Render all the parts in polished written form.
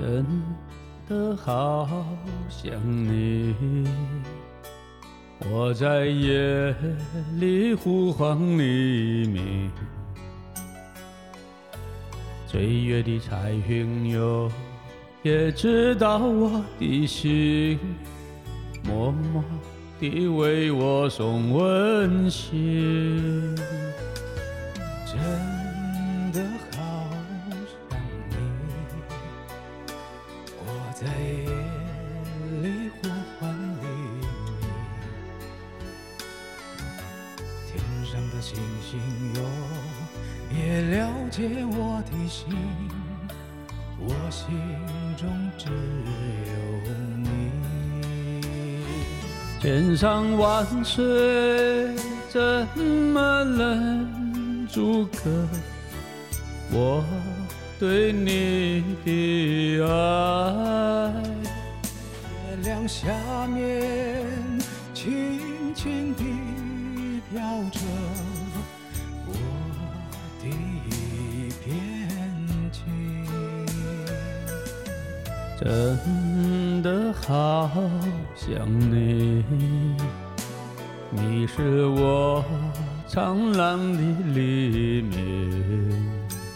真的好想你，我在夜里呼唤黎明，追月的彩云哟，也知道我的心，默默地为我送温馨。真的好想你，我在夜里呼唤黎明，天上的星星哟，也了解我的心，我心中只有你。千山万水怎么能阻隔我对你的爱？月亮下面轻轻地飘着我的一片情，真的好想你，你是我苍蓝的黎明，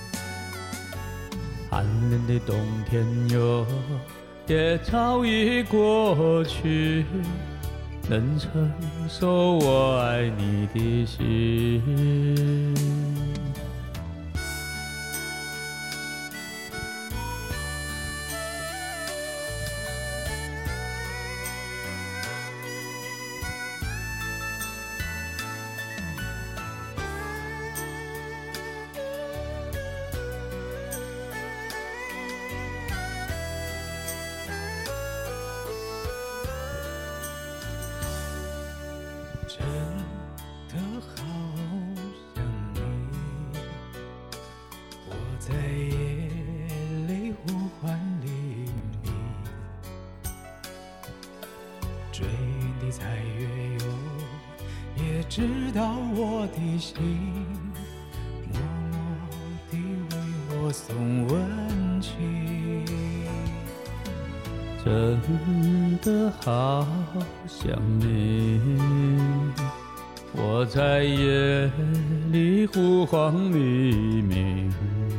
寒冷的冬天哟，也早已过去，能承受我爱你的心。真的好想你，我在夜里呼唤黎明，追云的彩月哟，也知道我的心，默默地为我送温情。真的好想你，我在夜里呼唤黎明，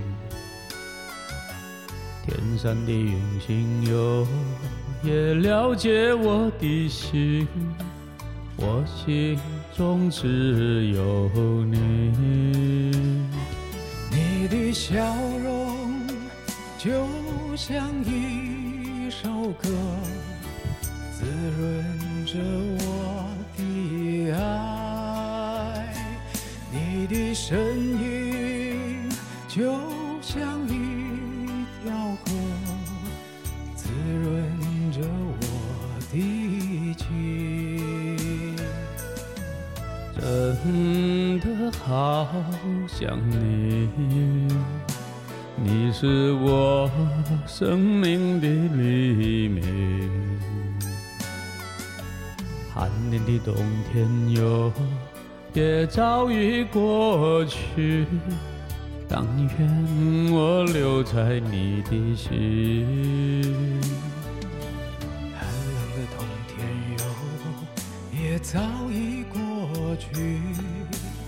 天上的云星哟，也了解我的心，我心中只有你。你的笑容就像一首歌，滋润着我的爱，你的身影就像一条河，滋润着我的情。真的好想你，你是我生命的黎明，寒冷的冬天哟，也早已过去，但愿我留在你的心。寒冷的冬天哟，也早已过去，